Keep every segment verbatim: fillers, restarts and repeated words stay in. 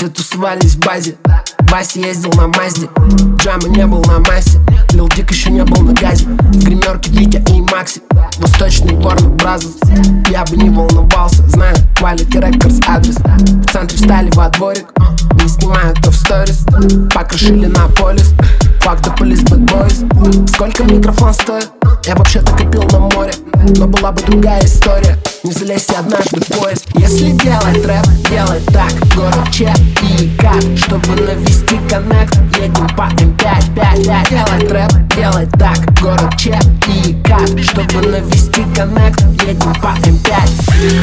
Все тусовались в базе, Вася ездил на Мазде, Джама не был на массе, Лил Дик еще не был на газе. В гримерке Витя и Макси, Восточный Warner Brothers. Я бы не волновался, знаю Quality Records адрес. В центре встали во дворик, не снимают то в сторис. Покрошили на полис, fuck the police, bad boys. Сколько микрофон стоит? Я вообще-то копил на море, но была бы другая история. Не залезьте однажды в поезд. Если делать рэп, делай так. Город Че и как, чтобы навести коннект, едем по эм пять пять пять. Делать рэп, делай так. Город Че и как, чтобы навести коннект, едем по эм пять.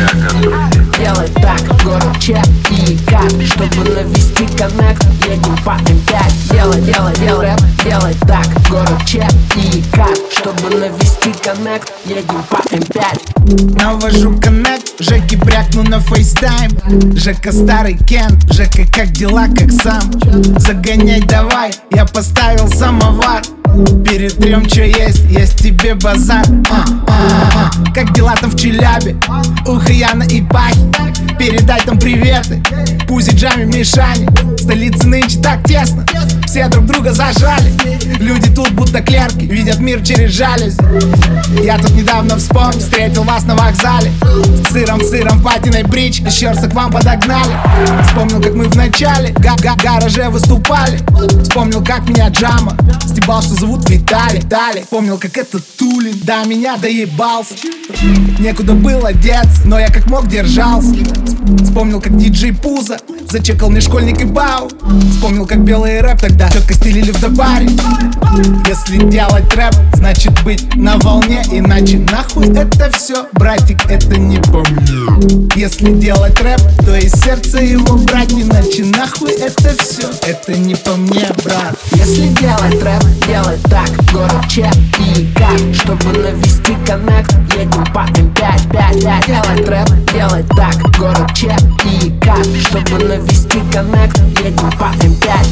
Делай так. Город Че и как, чтобы навести коннект, едем по эм пять. Делай, делай, делай рэп, делай так. Город Че и как, чтобы навести коннект, едем по эм пять. Навожу коннект, Жеки брякну на фейстайм. Жека старый Кент, Жека как дела, как сам. Загонять давай, я поставил самовар. Перетрем, что есть, есть тебе базар. а, а, а. Как дела там в Челябе, у Хаяна и Пахи. Передай там приветы Пузи, Джами, Мишане. Столицы нынче так тесно, все друг друга зажали. Люди тут будто клерки, видят мир через жалюзи. Я тут недавно вспомнил, встретил вас на вокзале. С сыром, сыром, патиной бридж, еще раз к вам подогнали. Вспомнил, как мы в начале га-га гараже выступали. Вспомнил, как меня Джама стебал, что зовут Виталий. Далее помнил, как это Тулин до меня доебался. Некуда было деться, но я как мог держался. Вспомнил, как диджей Пуза зачекал мне школьник и Бау. Вспомнил, как белый рэп тогда четко стелили в добаре. Если делать рэп, значит быть на волне. Иначе нахуй это все, братик, это не по мне. Если делать рэп, то из сердца его брать. Иначе нахуй это все, это не по мне, брат. Если делать рэп, делай так. Город Че и как, чтобы навести коннект, едем по эм пять пять пять. Делать рэп, делай так. Город Че и как, чтобы навести коннект, едем по эм пять.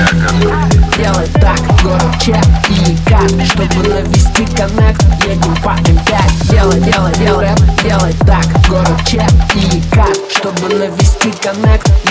Делай так. Город Че и как, чтобы навести коннект, едем по эм пять. Делай, делай, делай рэп, делай так. Город Че и как, чтобы навести коннект,